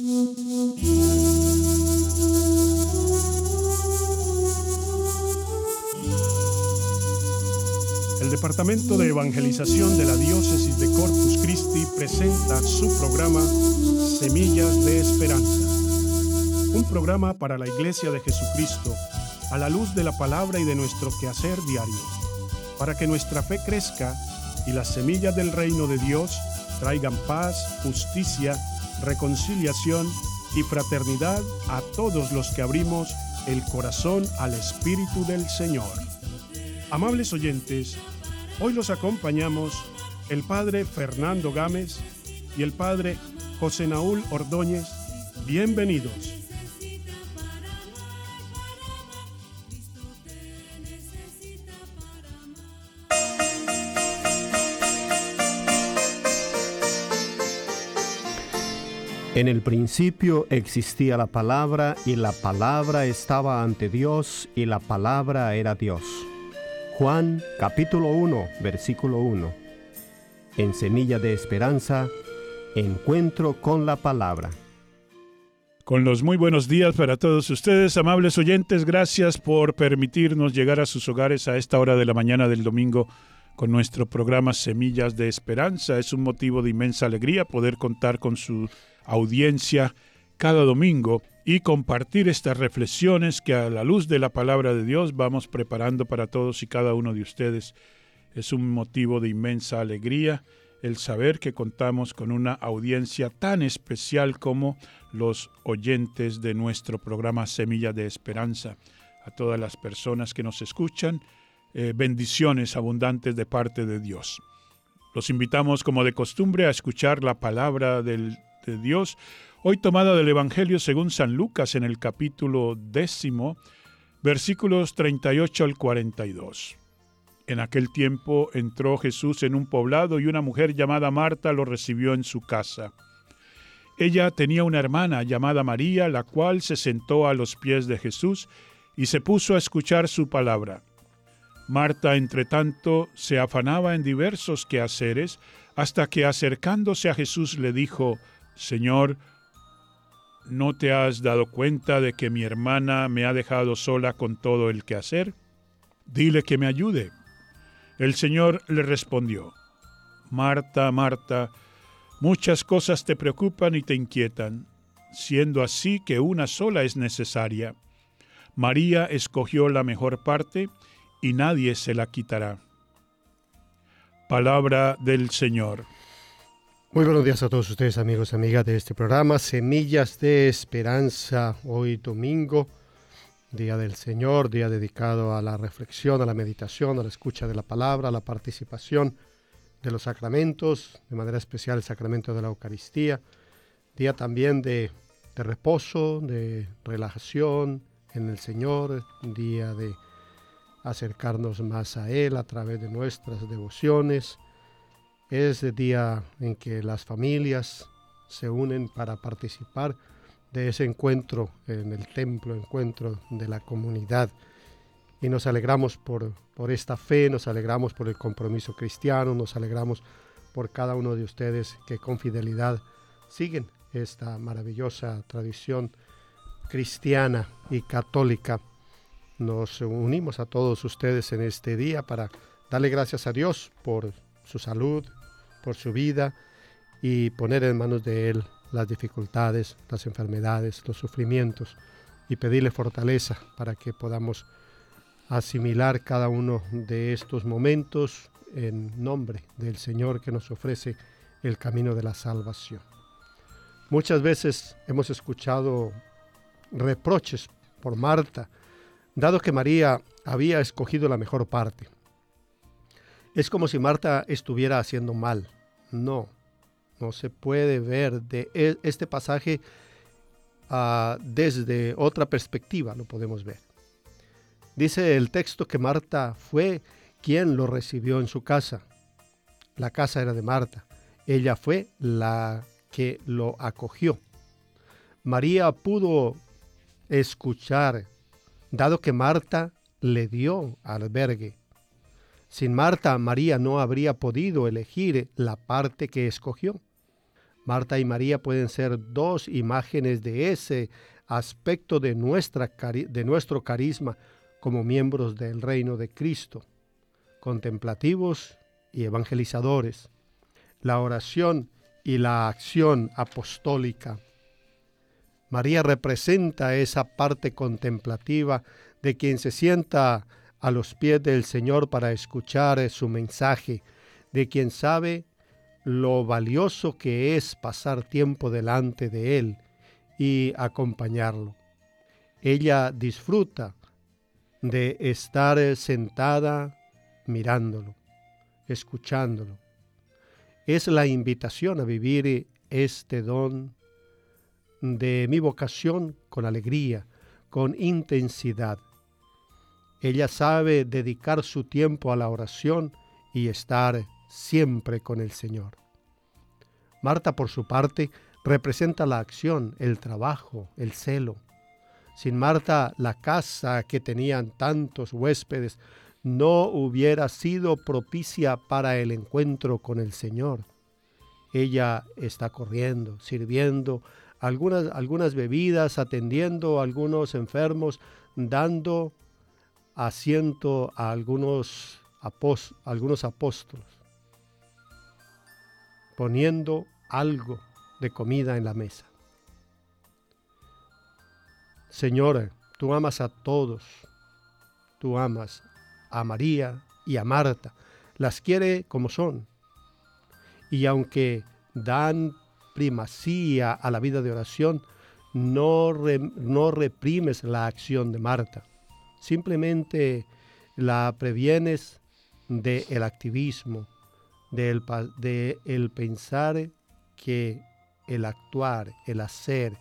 El Departamento de Evangelización de la Diócesis de Corpus Christi presenta su programa Semillas de Esperanza. Un programa para la Iglesia de Jesucristo a la luz de la palabra y de nuestro quehacer diario, para que nuestra fe crezca y las semillas del reino de Dios traigan paz, justicia, reconciliación y fraternidad a todos los que abrimos el corazón al Espíritu del Señor. Amables oyentes, hoy los acompañamos el Padre Fernando Gámez y el Padre José Naúl Ordóñez. Bienvenidos. En el principio existía la palabra, y la palabra estaba ante Dios, y la palabra era Dios. Juan, capítulo 1, versículo 1. En Semilla de Esperanza, encuentro con la palabra. Con los muy buenos días para todos ustedes, amables oyentes. Gracias por permitirnos llegar a sus hogares a esta hora de la mañana del domingo con nuestro programa Semillas de Esperanza. Es un motivo de inmensa alegría poder contar con su audiencia cada domingo y compartir estas reflexiones que a la luz de la palabra de Dios vamos preparando para todos y cada uno de ustedes. Es un motivo de inmensa alegría el saber que contamos con una audiencia tan especial como los oyentes de nuestro programa Semillas de Esperanza. A todas las personas que nos escuchan, bendiciones abundantes de parte de Dios. Los invitamos, como de costumbre, a escuchar la palabra de Dios, hoy tomada del Evangelio según San Lucas en el capítulo 10, versículos 38 al 42. En aquel tiempo entró Jesús en un poblado y una mujer llamada Marta lo recibió en su casa. Ella tenía una hermana llamada María, la cual se sentó a los pies de Jesús y se puso a escuchar su palabra. Marta, entretanto, se afanaba en diversos quehaceres, hasta que acercándose a Jesús le dijo: Señor, ¿no te has dado cuenta de que mi hermana me ha dejado sola con todo el quehacer? Dile que me ayude. El Señor le respondió: Marta, Marta, muchas cosas te preocupan y te inquietan, siendo así que una sola es necesaria. María escogió la mejor parte, y nadie se la quitará. Palabra del Señor. Muy buenos días a todos ustedes, amigos y amigas de este programa Semillas de Esperanza. Hoy domingo, Día del Señor, día dedicado a la reflexión, a la meditación, a la escucha de la palabra, a la participación de los sacramentos, de manera especial el sacramento de la Eucaristía. Día también de reposo, de relajación en el Señor, día de acercarnos más a Él a través de nuestras devociones. Es el día en que las familias se unen para participar de ese encuentro en el templo, encuentro de la comunidad. Y nos alegramos por esta fe, nos alegramos por el compromiso cristiano, nos alegramos por cada uno de ustedes que con fidelidad siguen esta maravillosa tradición cristiana y católica. Nos unimos a todos ustedes en este día para darle gracias a Dios por su salud, por su vida, y poner en manos de Él las dificultades, las enfermedades, los sufrimientos, y pedirle fortaleza para que podamos asimilar cada uno de estos momentos en nombre del Señor que nos ofrece el camino de la salvación. Muchas veces hemos escuchado reproches por Marta, dado que María había escogido la mejor parte. Es como si Marta estuviera haciendo mal. No se puede ver de este pasaje desde otra perspectiva, lo podemos ver. Dice el texto que Marta fue quien lo recibió en su casa. La casa era de Marta. Ella fue la que lo acogió. María pudo escuchar, dado que Marta le dio albergue. Sin Marta, María no habría podido elegir la parte que escogió. Marta y María pueden ser dos imágenes de ese aspecto de nuestro carisma como miembros del reino de Cristo, contemplativos y evangelizadores. La oración y la acción apostólica. María representa esa parte contemplativa de quien se sienta a los pies del Señor para escuchar su mensaje, de quien sabe lo valioso que es pasar tiempo delante de Él y acompañarlo. Ella disfruta de estar sentada mirándolo, escuchándolo. Es la invitación a vivir este don de mi vocación con alegría, con intensidad. Ella sabe dedicar su tiempo a la oración y estar siempre con el Señor. Marta, por su parte, representa la acción, el trabajo, el celo. Sin Marta, la casa que tenían tantos huéspedes no hubiera sido propicia para el encuentro con el Señor. Ella está corriendo, sirviendo algunas bebidas, atendiendo a algunos enfermos, dando asiento a algunos apóstoles, poniendo algo de comida en la mesa. Señor, tú amas a todos, tú amas a María y a Marta, las quiere como son. Y aunque dan primacía a la vida de oración, no reprimes la acción de Marta. Simplemente la previenes del activismo, del pensar que el actuar, el hacer,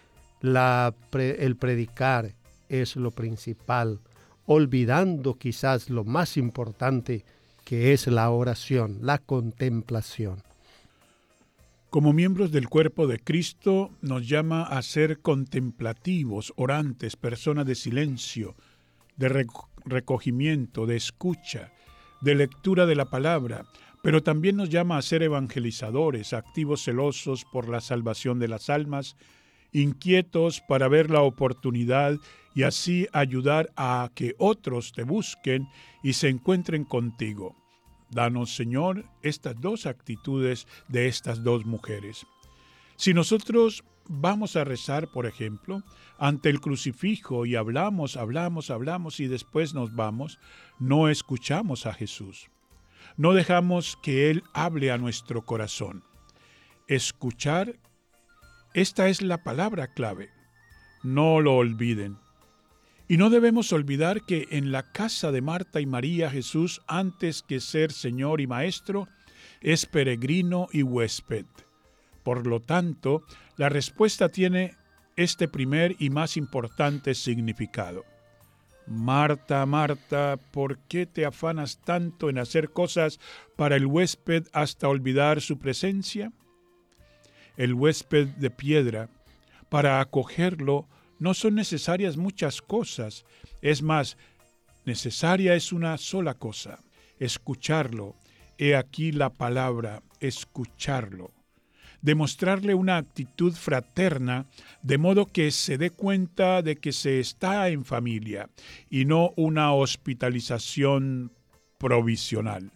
el predicar es lo principal, olvidando quizás lo más importante, que es la oración, la contemplación. Como miembros del cuerpo de Cristo, nos llama a ser contemplativos, orantes, personas de silencio, de recogimiento, de escucha, de lectura de la palabra, pero también nos llama a ser evangelizadores, activos, celosos por la salvación de las almas, inquietos para ver la oportunidad y así ayudar a que otros te busquen y se encuentren contigo. Danos, Señor, estas dos actitudes de estas dos mujeres. Si nosotros vamos a rezar, por ejemplo, ante el crucifijo y hablamos y después nos vamos, no escuchamos a Jesús. No dejamos que Él hable a nuestro corazón. Escuchar, esta es la palabra clave. No lo olviden. Y no debemos olvidar que en la casa de Marta y María, Jesús, antes que ser Señor y Maestro, es peregrino y huésped. Por lo tanto, la respuesta tiene este primer y más importante significado. Marta, Marta, ¿por qué te afanas tanto en hacer cosas para el huésped hasta olvidar su presencia? El huésped de piedra, para acogerlo, no son necesarias muchas cosas. Es más, necesaria es una sola cosa: escucharlo. He aquí la palabra, escucharlo. Demostrarle una actitud fraterna, de modo que se dé cuenta de que se está en familia y no una hospitalización provisional.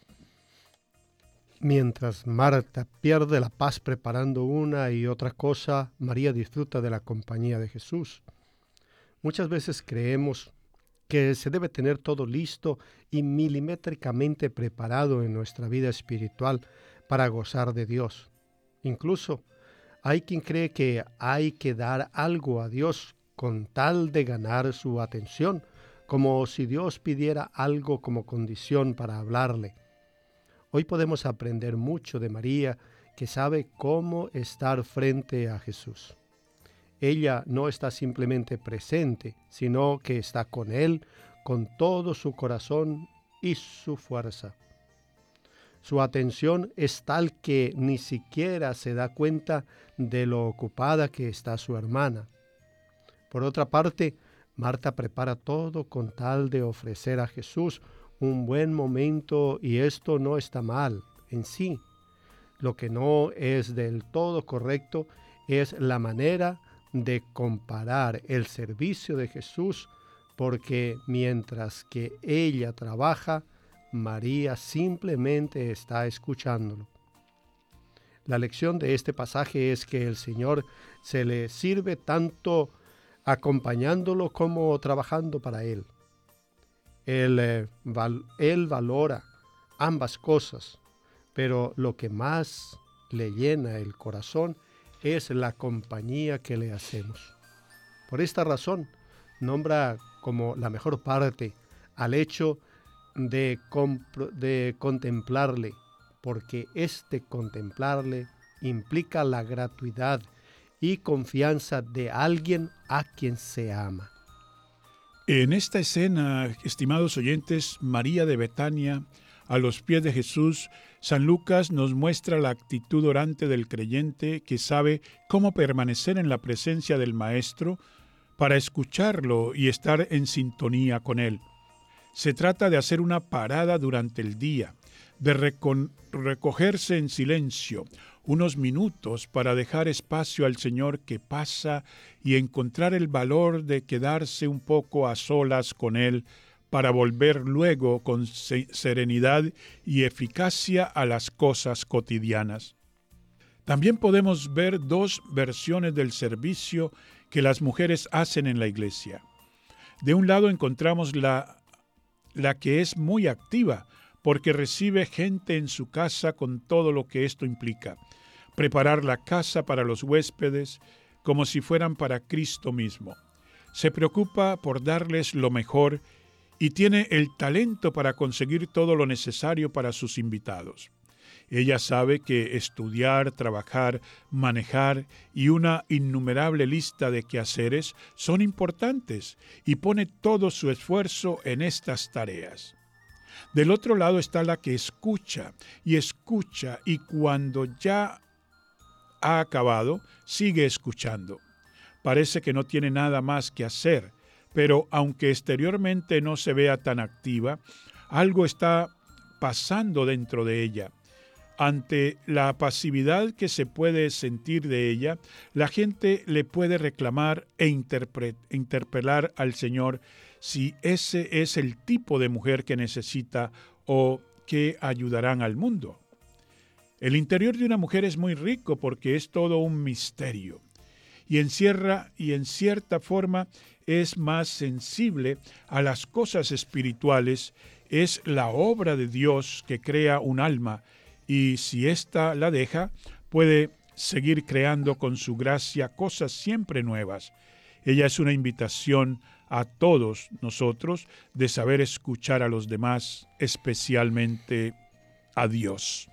Mientras Marta pierde la paz preparando una y otra cosa, María disfruta de la compañía de Jesús. Muchas veces creemos que se debe tener todo listo y milimétricamente preparado en nuestra vida espiritual para gozar de Dios. Incluso hay quien cree que hay que dar algo a Dios con tal de ganar su atención, como si Dios pidiera algo como condición para hablarle. Hoy podemos aprender mucho de María, que sabe cómo estar frente a Jesús. Ella no está simplemente presente, sino que está con Él con todo su corazón y su fuerza. Su atención es tal que ni siquiera se da cuenta de lo ocupada que está su hermana. Por otra parte, Marta prepara todo con tal de ofrecer a Jesús un buen momento, y esto no está mal en sí. Lo que no es del todo correcto es la manera de comparar el servicio de Jesús, porque mientras que ella trabaja, María simplemente está escuchándolo. La lección de este pasaje es que el Señor se le sirve tanto acompañándolo como trabajando para Él. Él valora ambas cosas, pero lo que más le llena el corazón es la compañía que le hacemos. Por esta razón, nombra como la mejor parte al hecho de contemplarle, porque este contemplarle implica la gratuidad y confianza de alguien a quien se ama. En esta escena, estimados oyentes, María de Betania, a los pies de Jesús, San Lucas nos muestra la actitud orante del creyente que sabe cómo permanecer en la presencia del Maestro para escucharlo y estar en sintonía con Él. Se trata de hacer una parada durante el día, de recogerse en silencio unos minutos para dejar espacio al Señor que pasa y encontrar el valor de quedarse un poco a solas con Él para volver luego con serenidad y eficacia a las cosas cotidianas. También podemos ver dos versiones del servicio que las mujeres hacen en la iglesia. De un lado encontramos la que es muy activa, porque recibe gente en su casa con todo lo que esto implica. Preparar la casa para los huéspedes como si fueran para Cristo mismo. Se preocupa por darles lo mejor y tiene el talento para conseguir todo lo necesario para sus invitados. Ella sabe que estudiar, trabajar, manejar y una innumerable lista de quehaceres son importantes y pone todo su esfuerzo en estas tareas. Del otro lado está la que escucha y cuando ya ha acabado, sigue escuchando. Parece que no tiene nada más que hacer, pero aunque exteriormente no se vea tan activa, algo está pasando dentro de ella. Ante la pasividad que se puede sentir de ella, la gente le puede reclamar e interpelar al Señor si ese es el tipo de mujer que necesita o que ayudarán al mundo. El interior de una mujer es muy rico porque es todo un misterio y en cierta forma es más sensible a las cosas espirituales. Es la obra de Dios que crea un alma y si ésta la deja, puede seguir creando con su gracia cosas siempre nuevas. Ella es una invitación a todos nosotros de saber escuchar a los demás, especialmente a Dios.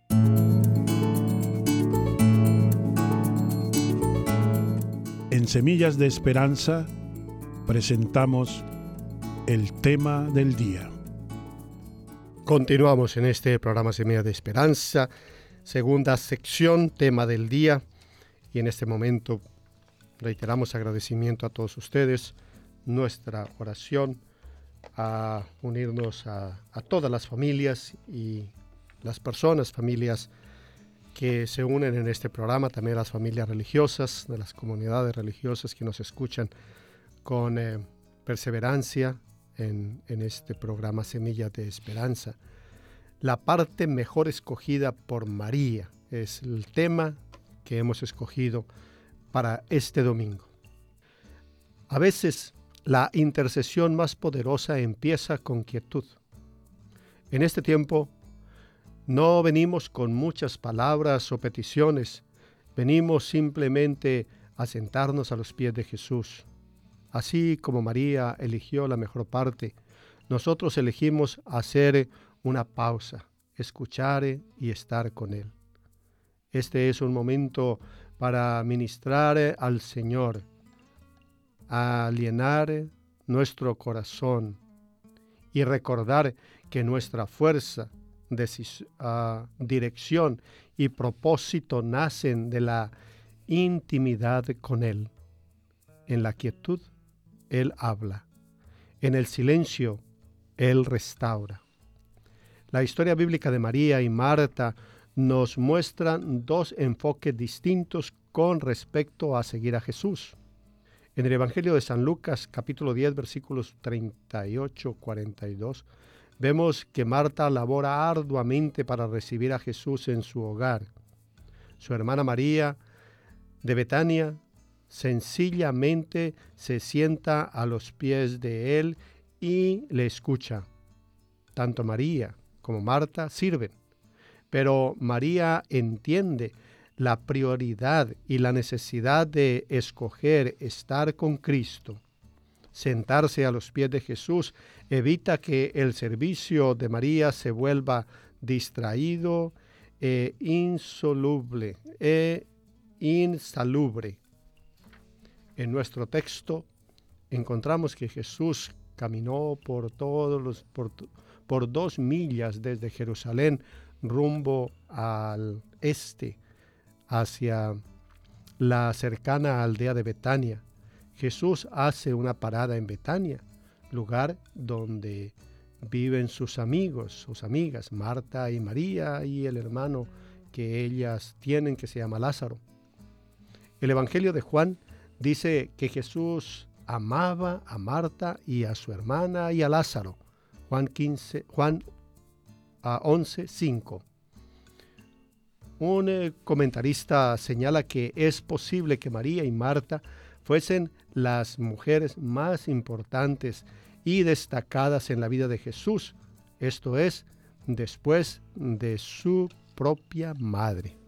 En Semillas de Esperanza presentamos el tema del día. Continuamos en este programa Semillas de Esperanza, segunda sección, tema del día. Y en este momento reiteramos agradecimiento a todos ustedes, nuestra oración a unirnos a todas las familias y las familias que se unen en este programa, también las familias religiosas, de las comunidades religiosas que nos escuchan con perseverancia en este programa Semillas de Esperanza. La parte mejor escogida por María es el tema que hemos escogido para este domingo. A veces la intercesión más poderosa empieza con quietud. En este tiempo no venimos con muchas palabras o peticiones, venimos simplemente a sentarnos a los pies de Jesús. Así como María eligió la mejor parte, nosotros elegimos hacer una pausa, escuchar y estar con Él. Este es un momento para ministrar al Señor, a alienar nuestro corazón y recordar que nuestra fuerza, dirección y propósito nacen de la intimidad con Él. En la quietud, Él habla. En el silencio, Él restaura. La historia bíblica de María y Marta nos muestran dos enfoques distintos con respecto a seguir a Jesús. En el Evangelio de San Lucas, capítulo 10, versículos 38-42, vemos que Marta labora arduamente para recibir a Jesús en su hogar. Su hermana María de Betania sencillamente se sienta a los pies de él y le escucha. Tanto María como Marta sirven, pero María entiende la prioridad y la necesidad de escoger estar con Cristo. Sentarse a los pies de Jesús evita que el servicio de María se vuelva distraído insalubre. En nuestro texto encontramos que Jesús caminó por 2 millas desde Jerusalén rumbo al este, hacia la cercana aldea de Betania. Jesús hace una parada en Betania, lugar donde viven sus amigos, sus amigas, Marta y María, y el hermano que ellas tienen, que se llama Lázaro. El Evangelio de Juan dice que Jesús amaba a Marta y a su hermana y a Lázaro. Juan 11:5. Un comentarista señala que es posible que María y Marta fuesen las mujeres más importantes y destacadas en la vida de Jesús, esto es, después de su propia madre.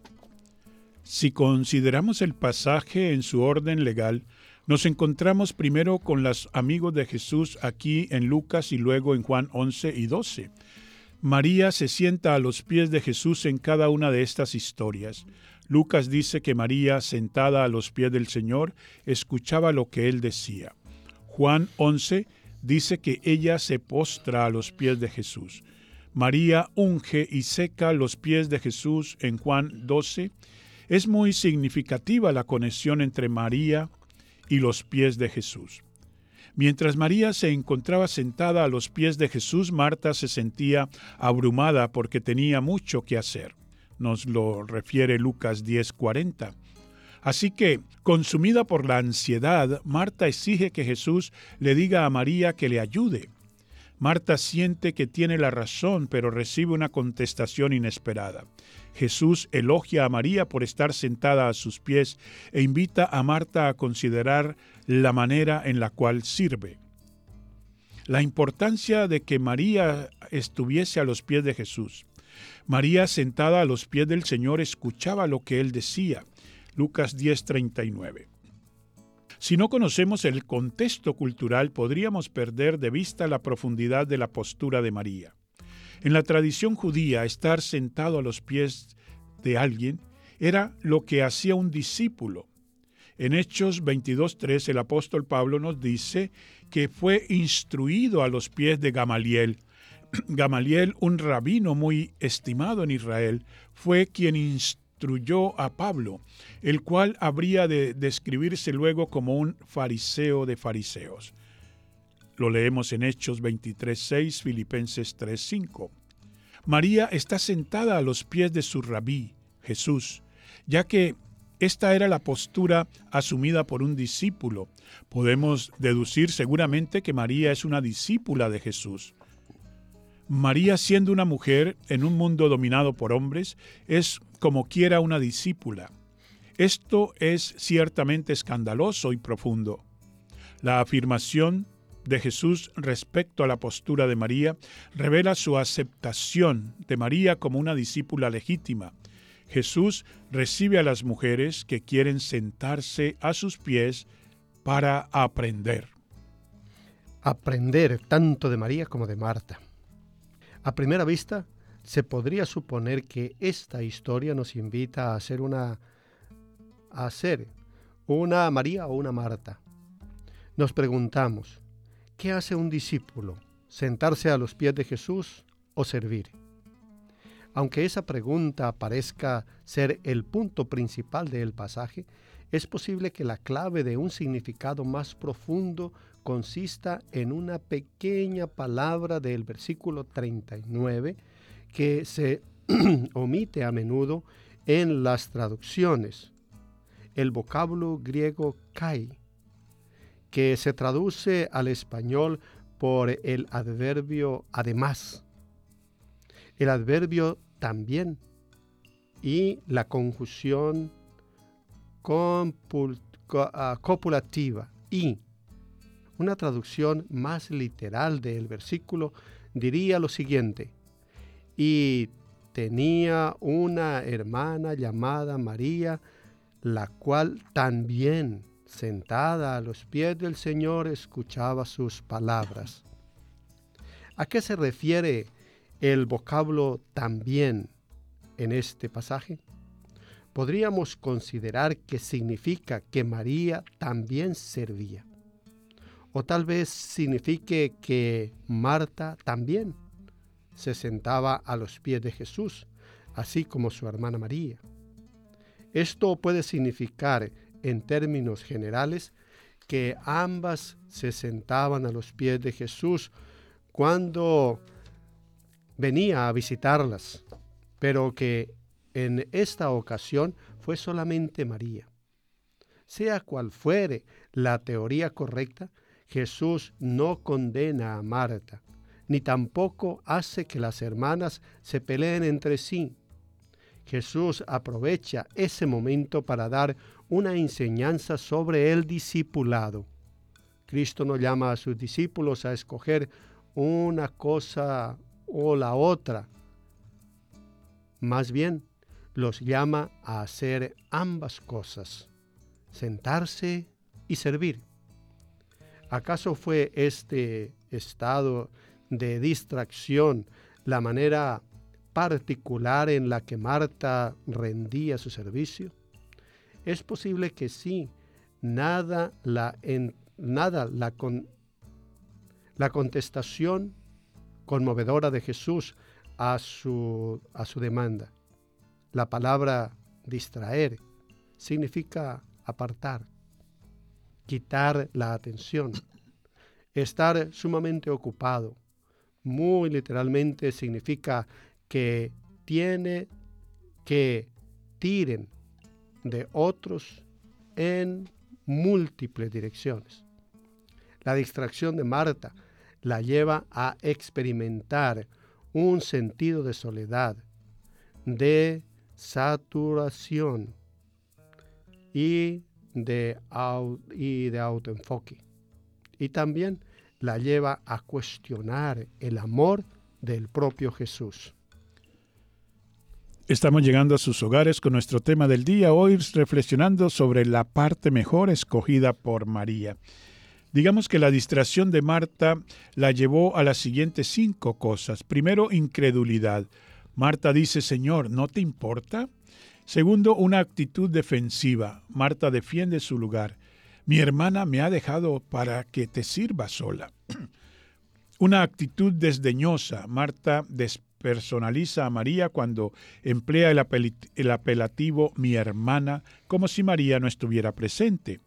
Si consideramos el pasaje en su orden legal, nos encontramos primero con los amigos de Jesús aquí en Lucas y luego en Juan 11 y 12. María se sienta a los pies de Jesús en cada una de estas historias. Lucas dice que María, sentada a los pies del Señor, escuchaba lo que él decía. Juan 11 dice que ella se postra a los pies de Jesús. María unge y seca los pies de Jesús en Juan 12. Es muy significativa la conexión entre María y los pies de Jesús. Mientras María se encontraba sentada a los pies de Jesús, Marta se sentía abrumada porque tenía mucho que hacer. Nos lo refiere Lucas 10:40. Así que, consumida por la ansiedad, Marta exige que Jesús le diga a María que le ayude. Marta siente que tiene la razón, pero recibe una contestación inesperada. Jesús elogia a María por estar sentada a sus pies e invita a Marta a considerar la manera en la cual sirve. La importancia de que María estuviese a los pies de Jesús. María, sentada a los pies del Señor, escuchaba lo que él decía. Lucas 10:39. Si no conocemos el contexto cultural, podríamos perder de vista la profundidad de la postura de María. En la tradición judía, estar sentado a los pies de alguien era lo que hacía un discípulo. En Hechos 22:3, el apóstol Pablo nos dice que fue instruido a los pies de Gamaliel. Gamaliel, un rabino muy estimado en Israel, fue quien instruyó a Pablo, el cual habría de describirse luego como un fariseo de fariseos. Lo leemos en Hechos 23:6, Filipenses 3:5. María está sentada a los pies de su rabí, Jesús, ya que esta era la postura asumida por un discípulo. Podemos deducir seguramente que María es una discípula de Jesús. María, siendo una mujer en un mundo dominado por hombres, es como quiera una discípula. Esto es ciertamente escandaloso y profundo. La afirmación de Jesús respecto a la postura de María revela su aceptación de María como una discípula legítima. Jesús recibe a las mujeres que quieren sentarse a sus pies para aprender. Aprender tanto de María como de Marta. A primera vista, se podría suponer que esta historia nos invita a ser una María o una Marta. Nos preguntamos, ¿qué hace un discípulo? ¿Sentarse a los pies de Jesús o servir? Aunque esa pregunta parezca ser el punto principal del pasaje, es posible que la clave de un significado más profundo consista en una pequeña palabra del versículo 39 que se omite a menudo en las traducciones el vocablo griego kai, que se traduce al español por el adverbio además, el adverbio también y la conjunción copulativa y. Una traducción más literal del versículo diría lo siguiente: y tenía una hermana llamada María, la cual también, sentada a los pies del Señor, escuchaba sus palabras. ¿A qué se refiere el vocablo también en este pasaje? Podríamos considerar que significa que María también servía. O tal vez signifique que Marta también se sentaba a los pies de Jesús, así como su hermana María. Esto puede significar, en términos generales, que ambas se sentaban a los pies de Jesús cuando venía a visitarlas, pero que en esta ocasión fue solamente María. Sea cual fuere la teoría correcta, Jesús no condena a Marta, ni tampoco hace que las hermanas se peleen entre sí. Jesús aprovecha ese momento para dar una enseñanza sobre el discipulado. Cristo no llama a sus discípulos a escoger una cosa o la otra. Más bien, los llama a hacer ambas cosas, sentarse y servir. ¿Acaso fue este estado de distracción la manera particular en la que Marta rendía su servicio? Es posible que sí. La contestación conmovedora de Jesús a su demanda. La palabra distraer significa apartar, quitar la atención, estar sumamente ocupado. Muy literalmente significa que tiene que tiren de otros en múltiples direcciones. La distracción de Marta la lleva a experimentar un sentido de soledad, de saturación y de autoenfoque. Y también la lleva a cuestionar el amor del propio Jesús. Estamos llegando a sus hogares con nuestro tema del día, hoy reflexionando sobre la parte mejor escogida por María. Digamos que la distracción de Marta la llevó a las siguientes 5 cosas. Primero, incredulidad. Marta dice: Señor, ¿no te importa? Segundo, una actitud defensiva. Marta defiende su lugar. Mi hermana me ha dejado para que te sirva sola. Una actitud desdeñosa. Marta despersonaliza a María cuando emplea el apelativo mi hermana, como si María no estuviera presente.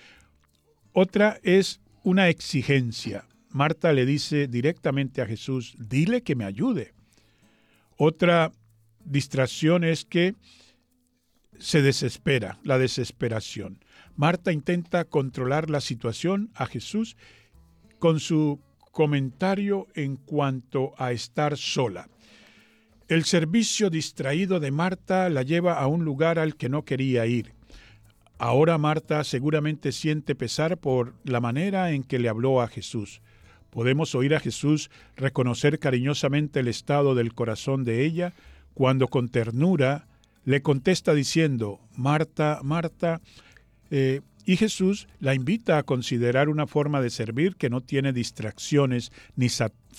Otra es una exigencia. Marta le dice directamente a Jesús: dile que me ayude. Otra distracción es que se desespera, la desesperación. Marta intenta controlar la situación a Jesús con su comentario en cuanto a estar sola. El servicio distraído de Marta la lleva a un lugar al que no quería ir. Ahora Marta seguramente siente pesar por la manera en que le habló a Jesús. Podemos oír a Jesús reconocer cariñosamente el estado del corazón de ella cuando con ternura le contesta diciendo: Marta, Marta, y Jesús la invita a considerar una forma de servir que no tiene distracciones ni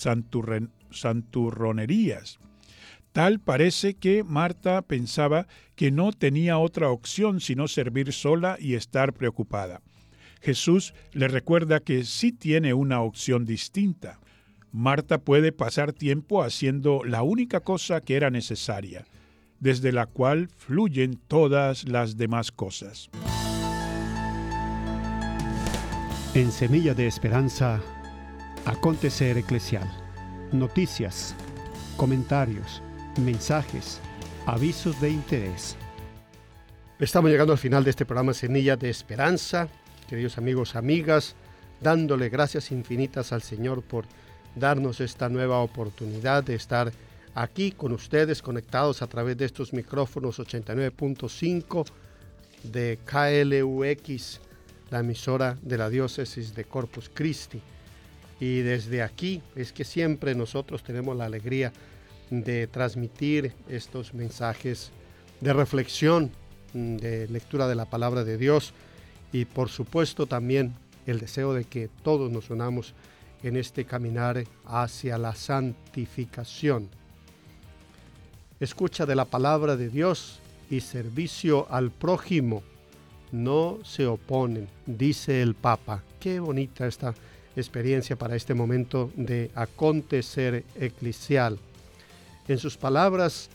santurronerías. Tal parece que Marta pensaba que no tenía otra opción sino servir sola y estar preocupada. Jesús le recuerda que sí tiene una opción distinta. Marta puede pasar tiempo haciendo la única cosa que era necesaria, desde la cual fluyen todas las demás cosas. En Semilla de Esperanza, Acontecer Eclesial. Noticias, comentarios, mensajes, avisos de interés. Estamos llegando al final de este programa Semillas de Esperanza, queridos amigos, amigas, dándole gracias infinitas al Señor por darnos esta nueva oportunidad de estar aquí con ustedes conectados a través de estos micrófonos 89.5 de KLUX, la emisora de la diócesis de Corpus Christi. Y desde aquí es que siempre nosotros tenemos la alegría de transmitir estos mensajes de reflexión, de lectura de la palabra de Dios y por supuesto también el deseo de que todos nos unamos en este caminar hacia la santificación. Escucha de la palabra de Dios y servicio al prójimo no se oponen, dice el Papa. Qué bonita esta experiencia para este momento de acontecer eclesial. En sus palabras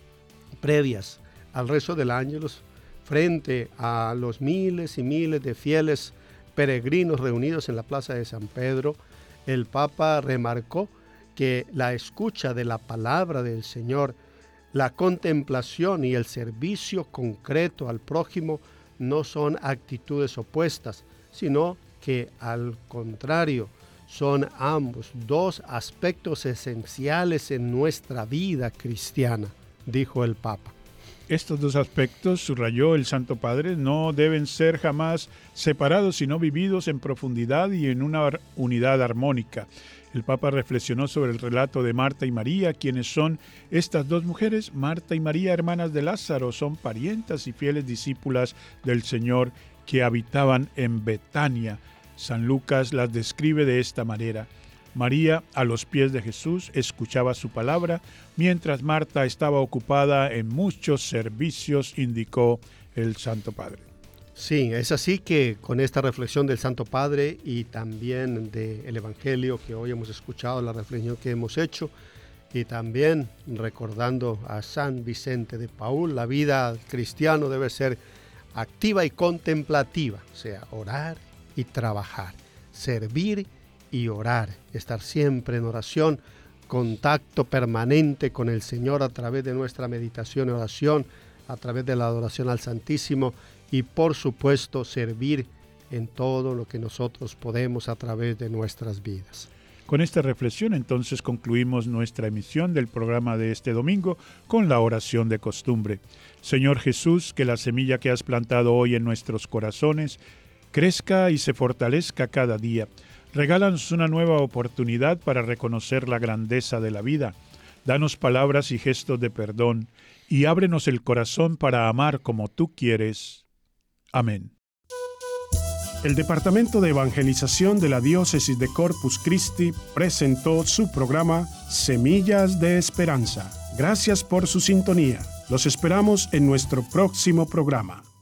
previas al rezo del Ángelus, frente a los miles y miles de fieles peregrinos reunidos en la plaza de San Pedro, el Papa remarcó que la escucha de la palabra del Señor, la contemplación y el servicio concreto al prójimo no son actitudes opuestas, sino que al contrario, son ambos dos aspectos esenciales en nuestra vida cristiana, dijo el Papa. Estos dos aspectos, subrayó el Santo Padre, no deben ser jamás separados, sino vividos en profundidad y en una unidad armónica. El Papa reflexionó sobre el relato de Marta y María. ¿Quiénes son estas dos mujeres? Marta y María, hermanas de Lázaro, son parientas y fieles discípulas del Señor que habitaban en Betania. San Lucas las describe de esta manera. María, a los pies de Jesús, escuchaba su palabra, mientras Marta estaba ocupada en muchos servicios, indicó el Santo Padre. Sí, es así que con esta reflexión del Santo Padre y también del Evangelio que hoy hemos escuchado, la reflexión que hemos hecho, y también recordando a San Vicente de Paúl, la vida cristiana debe ser activa y contemplativa, o sea, orar y trabajar, servir y orar, estar siempre en oración, contacto permanente con el Señor a través de nuestra meditación y oración, a través de la adoración al Santísimo y por supuesto servir en todo lo que nosotros podemos a través de nuestras vidas. Con esta reflexión entonces concluimos nuestra emisión del programa de este domingo con la oración de costumbre. Señor Jesús, que la semilla que has plantado hoy en nuestros corazones crezca y se fortalezca cada día. Regálanos una nueva oportunidad para reconocer la grandeza de la vida. Danos palabras y gestos de perdón y ábrenos el corazón para amar como tú quieres. Amén. El Departamento de Evangelización de la Diócesis de Corpus Christi presentó su programa Semillas de Esperanza. Gracias por su sintonía. Los esperamos en nuestro próximo programa.